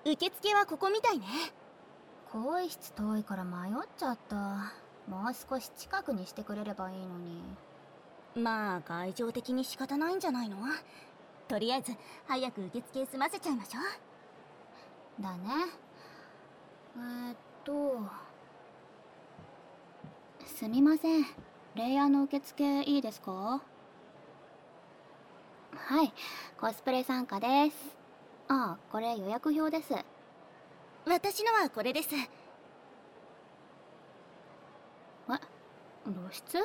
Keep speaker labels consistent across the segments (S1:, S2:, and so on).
S1: 受付はここみたいね。
S2: 更衣室遠いから迷っちゃった。もう少し近くにしてくれればいいのに。
S1: まあ外情的に仕方ないんじゃないの。とりあえず早く受付済ませちゃいましょう。
S2: だね。すみません、レイヤーの受付いいですか？はい、コスプレ参加です。ああ、これ予約表です。
S1: 私のはこれです。
S2: 露出？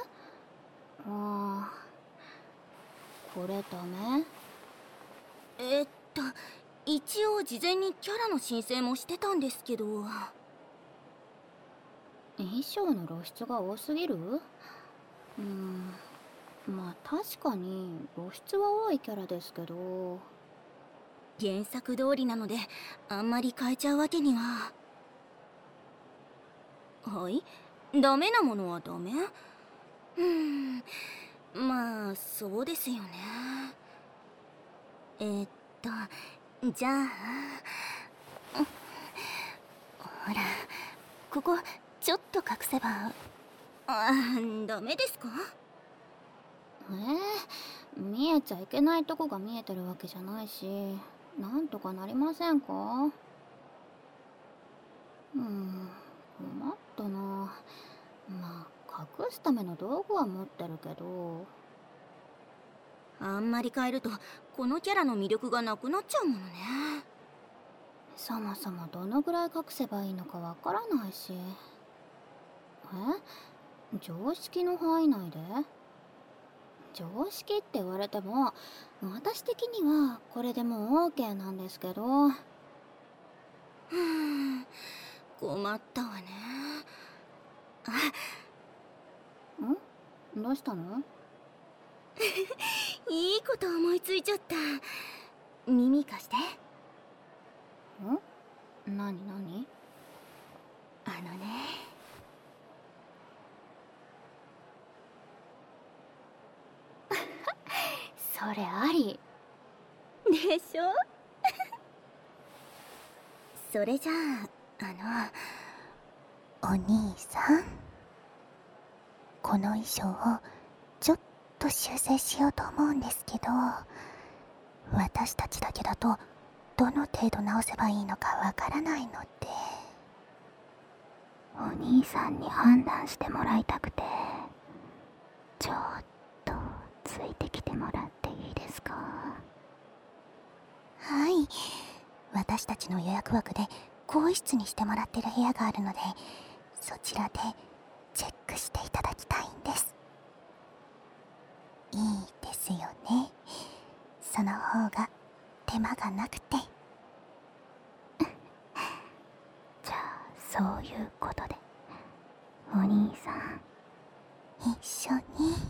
S2: これダメ？
S1: 一応事前にキャラの申請もしてたんですけど。
S2: 衣装の露出が多すぎる？まあ確かに露出は多いキャラですけど。
S1: 原作通りなのであんまり変えちゃうわけには。はい、ダメなものはダメ？まあそうですよね。じゃあ、ほらここちょっと隠せば。ダメですか？
S2: 見えちゃいけないとこが見えてるわけじゃないし、なんとかなりませんか？困ったな。まあ隠すための道具は持ってるけど。
S1: あんまり変えるとこのキャラの魅力がなくなっちゃうものね。
S2: そもそもどのぐらい隠せばいいのかわからないし。常識の範囲内で？常識って言われても、私的にはこれでもう OK なんですけど。
S1: 困ったわね。
S2: どうしたの？
S1: いいこと思いついちゃった。耳貸して。
S2: 何？
S1: あのね。
S2: それあり
S1: でしょ？それじゃあ、お兄さん、この衣装をちょっと修正しようと思うんですけど、私たちだけだとどの程度直せばいいのかわからないので。
S2: お兄さんに判断してもらいたくて、ちょっとついてきてもらっていいですか？
S1: はい、私たちの予約枠で更衣室にしてもらってる部屋があるので、そちらでチェックしていただきたいんです。いいですよね。その方が手間がなくて。
S2: じゃあそういうことで、お兄さん
S1: 一緒に